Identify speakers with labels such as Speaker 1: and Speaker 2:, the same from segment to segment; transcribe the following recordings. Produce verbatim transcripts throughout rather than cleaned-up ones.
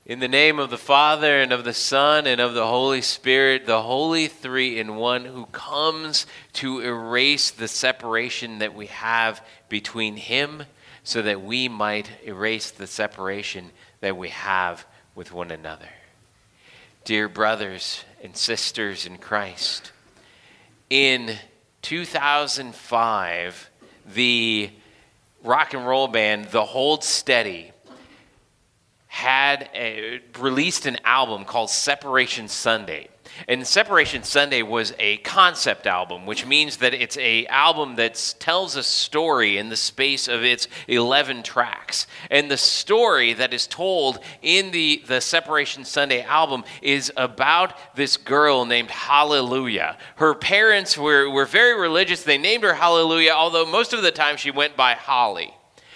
Speaker 1: In the name of the Father, and of the Son, and of the Holy Spirit, the Holy Three in One, who comes to erase the separation that we have between him, so that we might erase the separation that we have with one another. Dear brothers and sisters in Christ, in two thousand five, the rock and roll band The Hold Steady had a, released an album called Separation Sunday. And Separation Sunday was a concept album, which means that it's an album that tells a story in the space of its eleven tracks. And the story that is told in the, the Separation Sunday album is about this girl named Hallelujah. Her parents were, were very religious. They named her Hallelujah, although most of the time she went by Holly.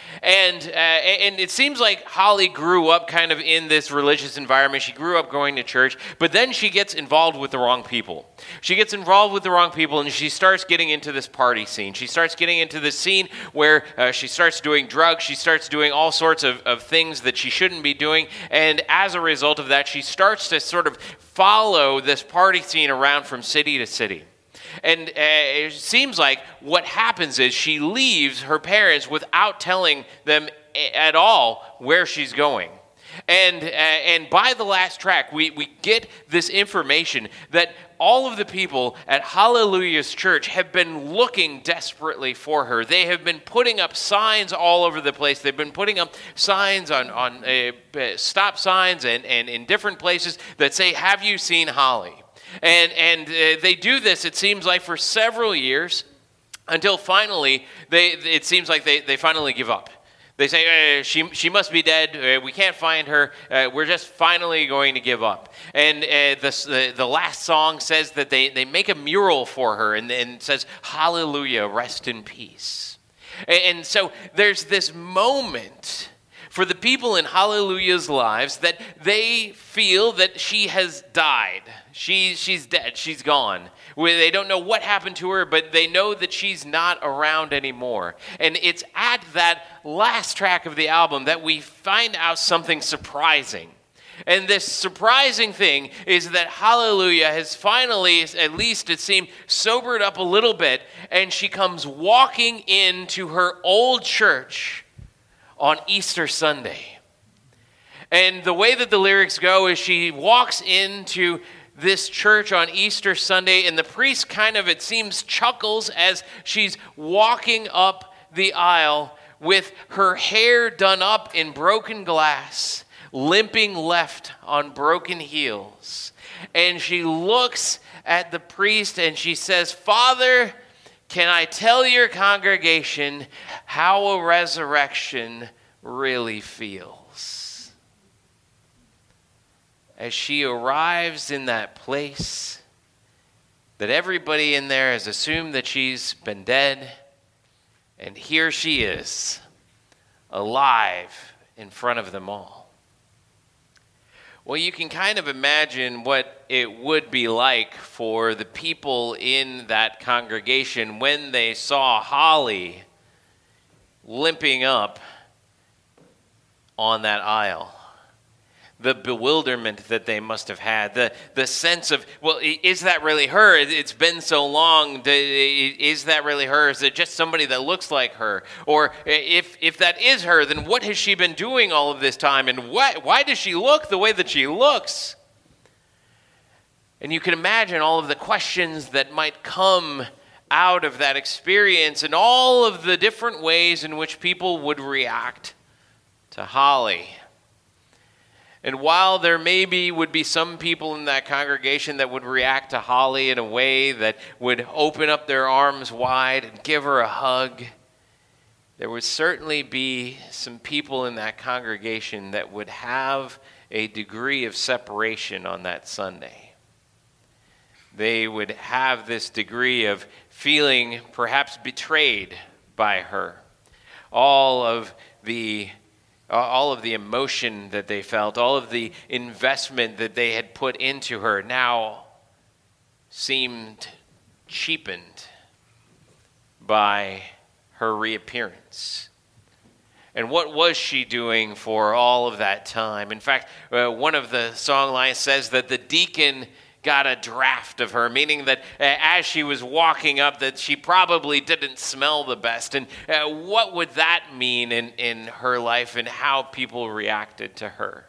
Speaker 1: And uh, and it seems like Holly grew up kind of in this religious environment. She grew up going to church, but then she gets involved with the wrong people. She gets involved with the wrong people, and she starts getting into this party scene. She starts getting into this scene where uh, she starts doing drugs. She starts doing all sorts of, of things that she shouldn't be doing. And as a result of that, she starts to sort of follow this party scene around from city to city. And uh, it seems like what happens is she leaves her parents without telling them at all where she's going. And uh, and by the last track, we, we get this information that all of the people at Hallelujah's church have been looking desperately for her. They have been putting up signs all over the place. They've been putting up signs on, on uh, stop signs and, and in different places that say, "Have you seen Holly?" And and uh, they do this, it seems like, for several years, until finally, they it seems like they, they finally give up. They say, uh, she she must be dead, uh, we can't find her, uh, we're just finally going to give up. And uh, the, the the last song says that they, they make a mural for her, and, and it says, "Hallelujah, rest in peace." And, and so there's this moment for the people in Hallelujah's lives that they feel that she has died. She, she's dead. She's gone. They don't know what happened to her, but they know that she's not around anymore. And it's at that last track of the album that we find out something surprising. And this surprising thing is that Hallelujah has finally, at least it seemed, sobered up a little bit, and she comes walking into her old church on Easter Sunday. And the way that the lyrics go is she walks into this church on Easter Sunday, and the priest kind of, it seems, chuckles as she's walking up the aisle with her hair done up in broken glass, limping left on broken heels. And she looks at the priest and she says, "Father, can I tell your congregation how a resurrection really feels?" As she arrives in that place that everybody in there has assumed that she's been dead, and here she is, alive in front of them all. Well, you can kind of imagine what it would be like for the people in that congregation when they saw Holly limping up on that aisle. The bewilderment that they must have had, the, the sense of, well, is that really her? It's been so long. Is that really her? Is it just somebody that looks like her? Or if if that is her, then what has she been doing all of this time? And why, why does she look the way that she looks? And you can imagine all of the questions that might come out of that experience and all of the different ways in which people would react to Holly. And while there maybe would be some people in that congregation that would react to Holly in a way that would open up their arms wide and give her a hug, there would certainly be some people in that congregation that would have a degree of separation on that Sunday. They would have this degree of feeling perhaps betrayed by her. All of the all of the emotion that they felt, all of the investment that they had put into her now seemed cheapened by her reappearance. And what was she doing for all of that time? In fact, uh, one of the song lines says that the deacon got a draft of her, meaning that uh, as she was walking up, that she probably didn't smell the best. And uh, what would that mean in, in her life and how people reacted to her?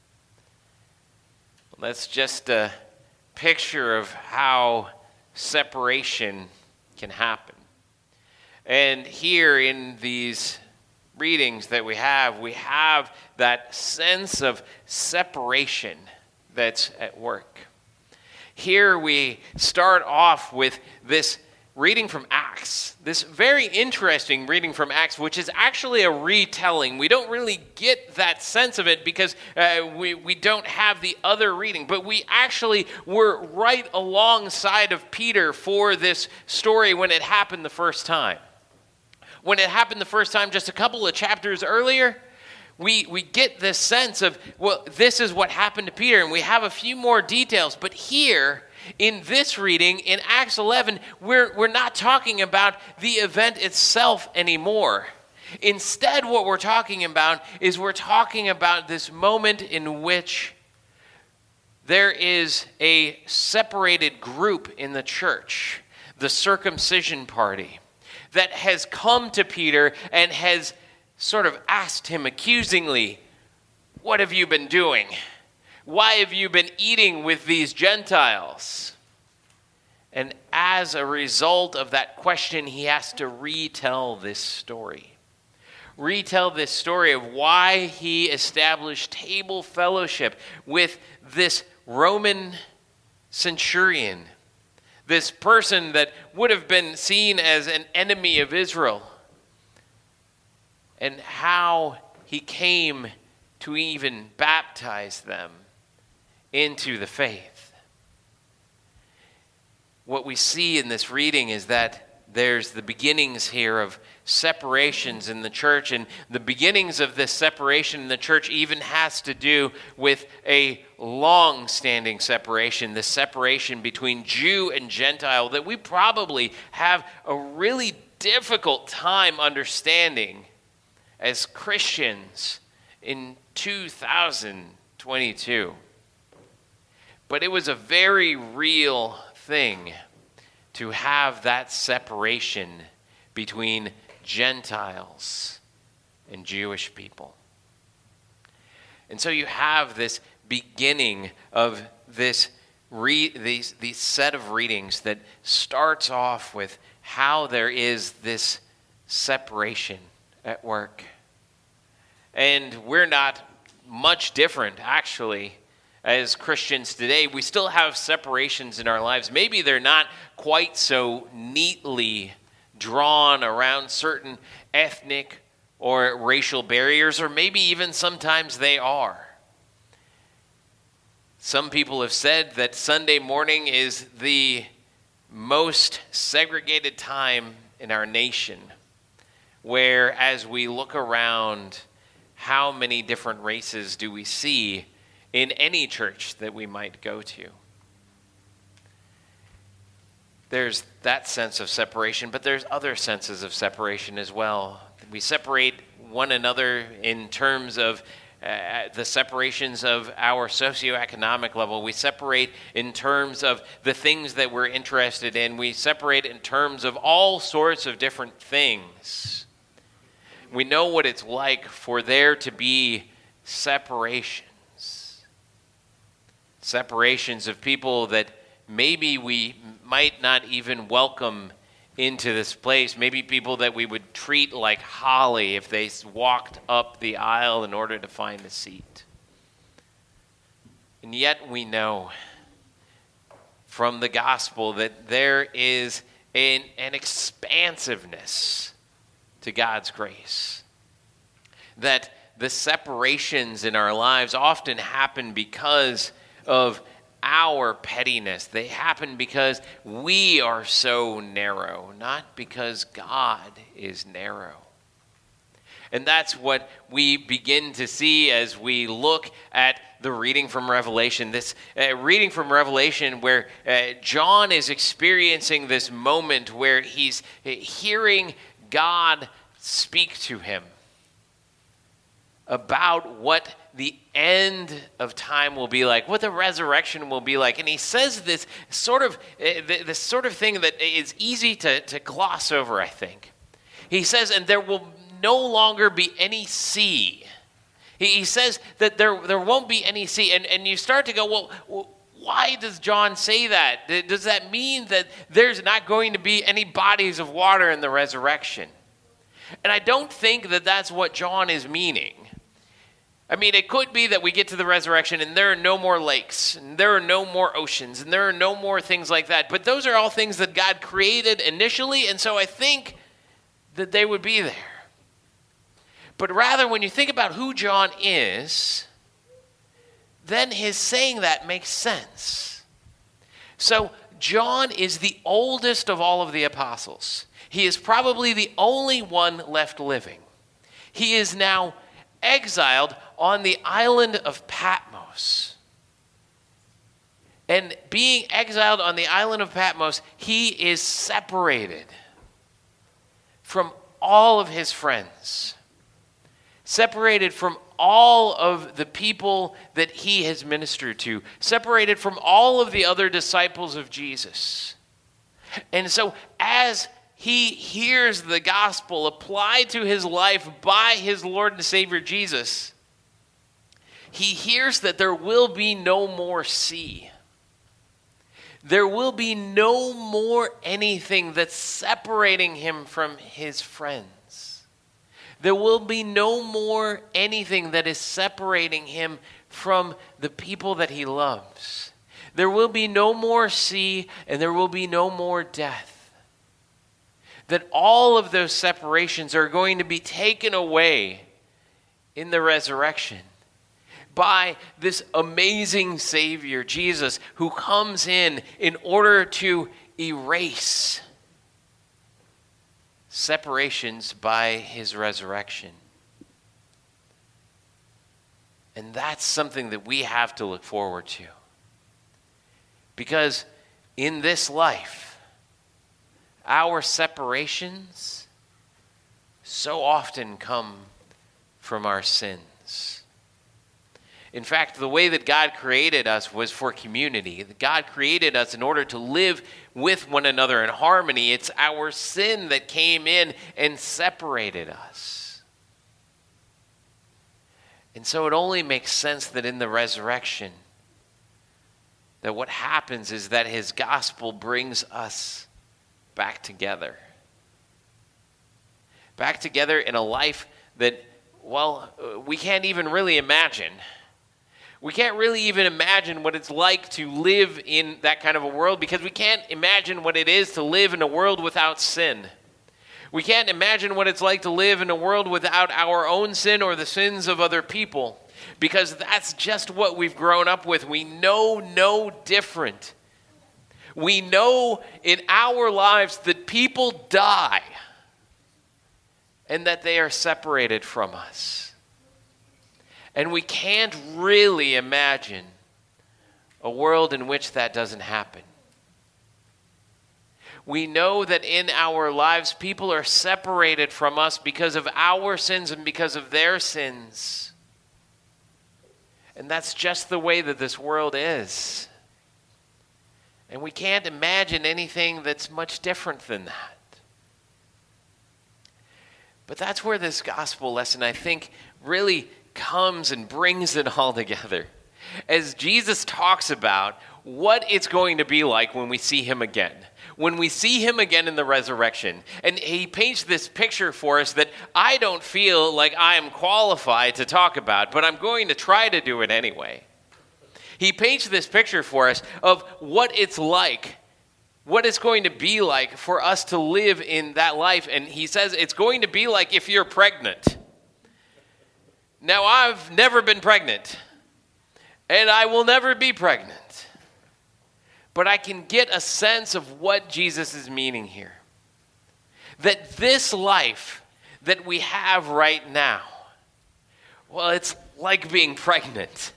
Speaker 1: That's just a picture of how separation can happen. And here in these readings that we have, we have that sense of separation that's at work. Here we start off with this reading from Acts, this very interesting reading from Acts, which is actually a retelling. We don't really get that sense of it because uh, we, we don't have the other reading, but we actually were right alongside of Peter for this story when it happened the first time. When it happened the first time, just a couple of chapters earlier, we, we get this sense of, well, this is what happened to Peter, and we have a few more details. But here, in this reading, in Acts eleven, we're, we're not talking about the event itself anymore. Instead, what we're talking about is we're talking about this moment in which there is a separated group in the church, the circumcision party, that has come to Peter and has sort of asked him accusingly, "What have you been doing? Why have you been eating with these Gentiles?" And as a result of that question, he has to retell this story. Retell this story of why he established table fellowship with this Roman centurion, this person that would have been seen as an enemy of Israel, and how he came to even baptize them into the faith. What we see in this reading is that there's the beginnings here of separations in the church, and the beginnings of this separation in the church even has to do with a long-standing separation, the separation between Jew and Gentile that we probably have a really difficult time understanding as Christians in two thousand twenty-two. But it was a very real thing to have that separation between Gentiles and Jewish people. And so you have this beginning of this re- these, these set of readings that starts off with how there is this separation at work. And we're not much different, actually, as Christians today. We still have separations in our lives. Maybe they're not quite so neatly drawn around certain ethnic or racial barriers, or maybe even sometimes they are. Some people have said that Sunday morning is the most segregated time in our nation, where as we look around, how many different races do we see in any church that we might go to? There's that sense of separation, but there's other senses of separation as well. We separate one another in terms of uh, the separations of our socioeconomic level. We separate in terms of the things that we're interested in. We separate in terms of all sorts of different things. We know what it's like for there to be separations. Separations of people that maybe we might not even welcome into this place. Maybe people that we would treat like Holly if they walked up the aisle in order to find a seat. And yet we know from the gospel that there is an, an expansiveness to God's grace. That the separations in our lives often happen because of our pettiness. They happen because we are so narrow, not because God is narrow. And that's what we begin to see as we look at the reading from Revelation. This uh, reading from Revelation where uh, John is experiencing this moment where he's hearing God speak to him. about what the end of time will be like, what the resurrection will be like. And he says this sort of uh, this sort of thing that is easy to, to gloss over, I think. He says, and there will no longer be any sea. He, he says that there, there won't be any sea. And, and you start to go, well, well, why does John say that? Does that mean that there's not going to be any bodies of water in the resurrection? And I don't think that that's what John is meaning. I mean, it could be that we get to the resurrection and there are no more lakes, and there are no more oceans, and there are no more things like that. But those are all things that God created initially, and so I think that they would be there. But rather, when you think about who John is, then his saying that makes sense. So John is the oldest of all of the apostles. He is probably the only one left living. He is now exiled on the island of Patmos. And being exiled on the island of Patmos, he is separated from all of his friends, separated from all of the people that he has ministered to, separated from all of the other disciples of Jesus. And so as he hears the gospel applied to his life by his Lord and Savior Jesus, he hears that there will be no more sea. There will be no more anything that's separating him from his friends. There will be no more anything that is separating him from the people that he loves. There will be no more sea, and there will be no more death. That all of those separations are going to be taken away in the resurrection by this amazing Savior, Jesus, who comes in in order to erase separations by his resurrection. And that's something that we have to look forward to. Because in this life, our separations so often come from our sins. In fact, the way that God created us was for community. God created us in order to live with one another in harmony. It's our sin that came in and separated us. And so it only makes sense that in the resurrection, that what happens is that his gospel brings us back together. Back together in a life that, well, we can't even really imagine. We can't really even imagine what it's like to live in that kind of a world, because we can't imagine what it is to live in a world without sin. We can't imagine what it's like to live in a world without our own sin or the sins of other people, because that's just what we've grown up with. We know no different. We know in our lives that people die and that they are separated from us. And we can't really imagine a world in which that doesn't happen. We know that in our lives, people are separated from us because of our sins and because of their sins. And that's just the way that this world is. And we can't imagine anything that's much different than that. But that's where this gospel lesson, I think, really comes and brings it all together. As Jesus talks about what it's going to be like when we see him again. When we see him again in the resurrection. And he paints this picture for us that I don't feel like I am qualified to talk about, but I'm going to try to do it anyway. He paints this picture for us of what it's like, what it's going to be like for us to live in that life. And he says it's going to be like if you're pregnant. Now, I've never been pregnant, and I will never be pregnant. But I can get a sense of what Jesus is meaning here. That this life that we have right now, well, it's like being pregnant.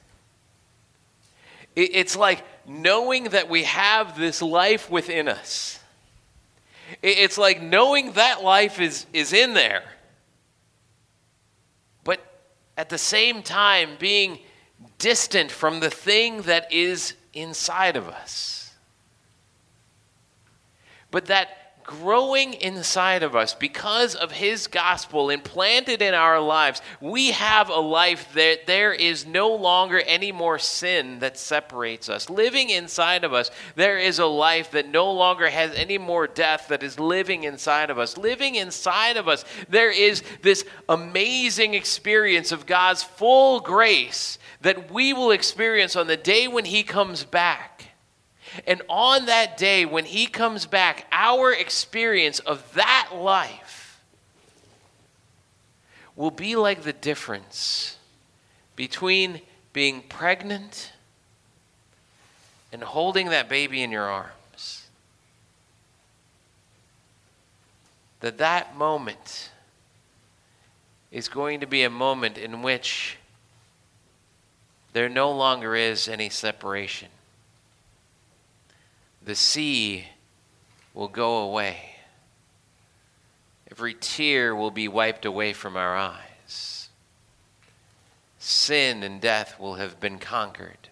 Speaker 1: It's like knowing that we have this life within us. It's like knowing that life is, is in there. But at the same time being distant from the thing that is inside of us. But that growing inside of us because of his gospel implanted in our lives, we have a life that there is no longer any more sin that separates us. Living inside of us, there is a life that no longer has any more death that is living inside of us. Living inside of us, there is this amazing experience of God's full grace that we will experience on the day when he comes back. And on that day, when he comes back, our experience of that life will be like the difference between being pregnant and holding that baby in your arms. That that moment is going to be a moment in which there no longer is any separation. The sea will go away. Every tear will be wiped away from our eyes. Sin and death will have been conquered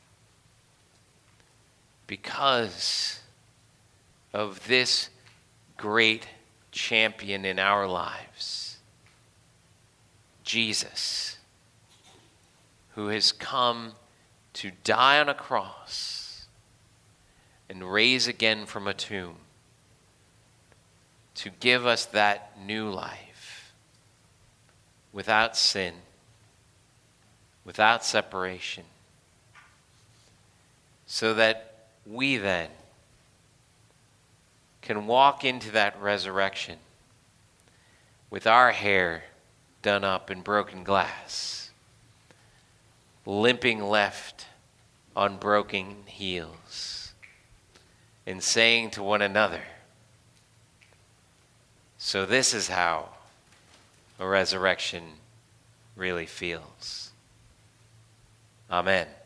Speaker 1: because of this great champion in our lives, Jesus, who has come to die on a cross and raise again from a tomb to give us that new life without sin, without separation, so that we then can walk into that resurrection with our hair done up in broken glass, limping left on broken heels, and saying to one another, so this is how a resurrection really feels. Amen.